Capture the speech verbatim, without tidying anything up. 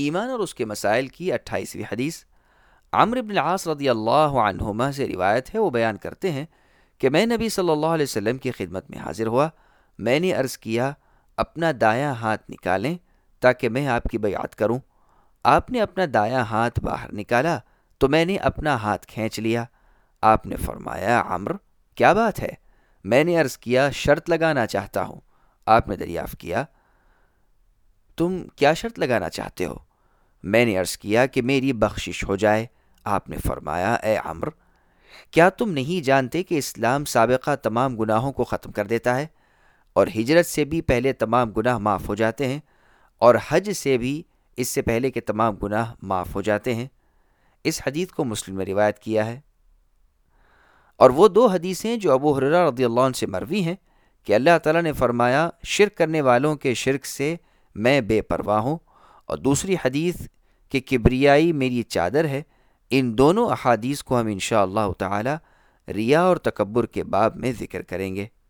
ایمان اور اس کے مسائل کی اٹھائیسویں حدیث۔ عمرو بن العاص رضی اللہ عنہما سے روایت ہے، وہ بیان کرتے ہیں کہ میں نبی صلی اللہ علیہ وسلم کی خدمت میں حاضر ہوا۔ میں نے عرض کیا اپنا دایاں ہاتھ نکالیں تاکہ میں آپ کی بیعت کروں۔ آپ نے اپنا دایاں ہاتھ باہر نکالا تو میں نے اپنا ہاتھ کھینچ لیا۔ آپ نے فرمایا عمرو کیا بات ہے؟ میں نے عرض کیا شرط لگانا چاہتا ہوں۔ آپ نے دریافت کیا تم کیا شرط لگانا چاہتے ہو؟ میں نے عرض کیا کہ میری بخشش ہو جائے۔ آپ نے فرمایا اے عمرو کیا تم نہیں جانتے کہ اسلام سابقہ تمام گناہوں کو ختم کر دیتا ہے، اور ہجرت سے بھی پہلے تمام گناہ معاف ہو جاتے ہیں، اور حج سے بھی اس سے پہلے کے تمام گناہ معاف ہو جاتے ہیں۔ اس حدیث کو مسلم نے روایت کیا ہے۔ اور وہ دو حدیثیں جو ابو ہریرہ رضی اللہ عنہ سے مروی ہیں کہ اللہ تعالیٰ نے فرمایا شرک کرنے والوں کے شرک سے میں بے پرواہ ہوں، اور دوسری حدیث کہ کبریائی میری چادر ہے، ان دونوں احادیث کو ہم انشاءاللہ تعالی ریا اور تکبر کے باب میں ذکر کریں گے۔